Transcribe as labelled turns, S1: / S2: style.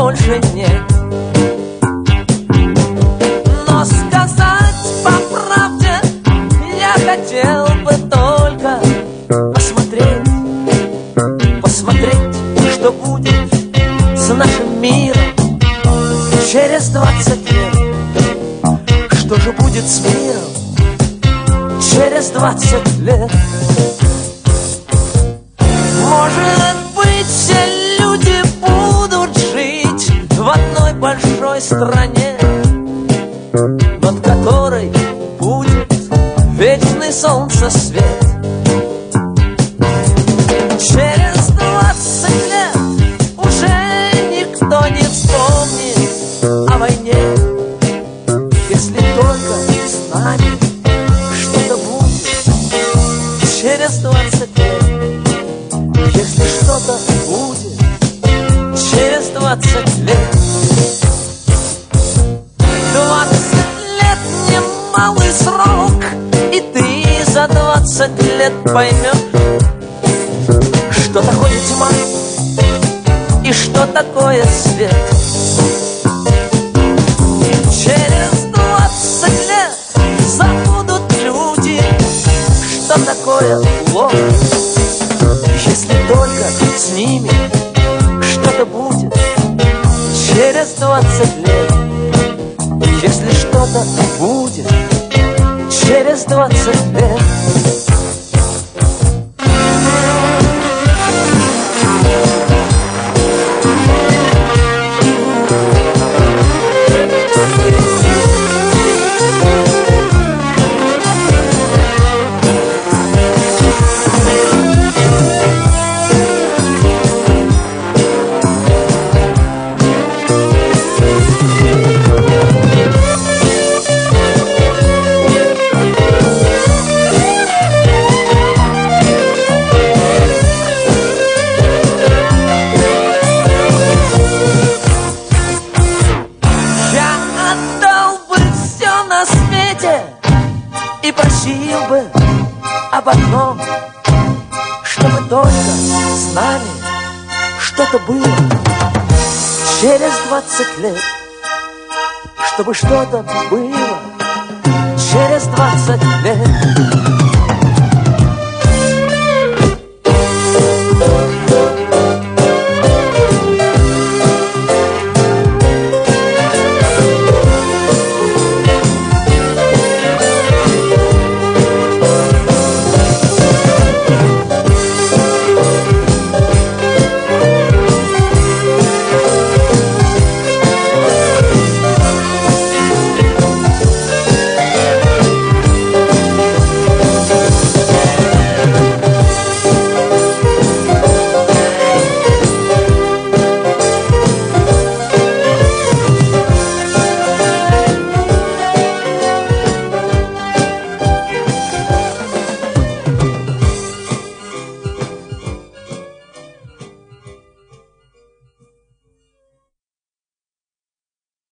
S1: больше нет. Но сказать по правде я хотел бы только посмотреть, что будет с нашим миром через 20 лет. Что же будет с миром через 20 лет? Может быть, все люди будут жить в одной большой стране, над которой будет вечный солнцесвет. Через 20 лет уже никто не вспомнит о войне, если только с нами что-то будет через 20 лет. Если что-то будет через 20 лет. 20 лет немалый срок, и ты за 20 лет поймешь, что такое тьма и что такое свет. Через 20 лет забудут люди, что такое ложь, если только с ними что-то будет через 20 лет. Если что-то будет через 20 лет. И просил бы об одном, чтобы только с нами что-то было через 20 лет. Чтобы что-то было через 20 лет.